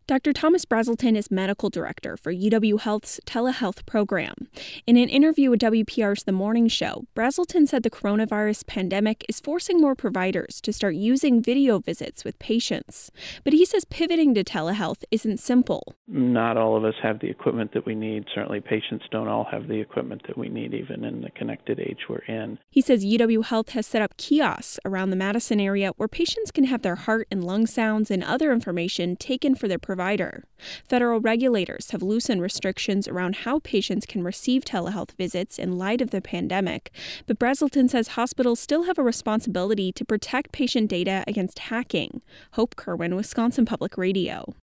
Dr. Thomas Brazelton is medical director for UW Health's telehealth program. In an interview with WPR's The Morning Show, Brazelton said the coronavirus pandemic is forcing more providers to start using video visits with patients. But he says pivoting to telehealth isn't simple. Not all of us have the equipment that we need. Certainly patients don't all have the equipment that we need, even in the connected age we're in. He says UW Health has set up kiosks around the Madison area where patients can have their heart and lung sounds and other information taken for their provider. Federal regulators have loosened restrictions around how patients can receive telehealth visits in light of the pandemic, but Brazelton says hospitals still have a responsibility to protect patient data against hacking. Hope Kerwin, Wisconsin Public Radio.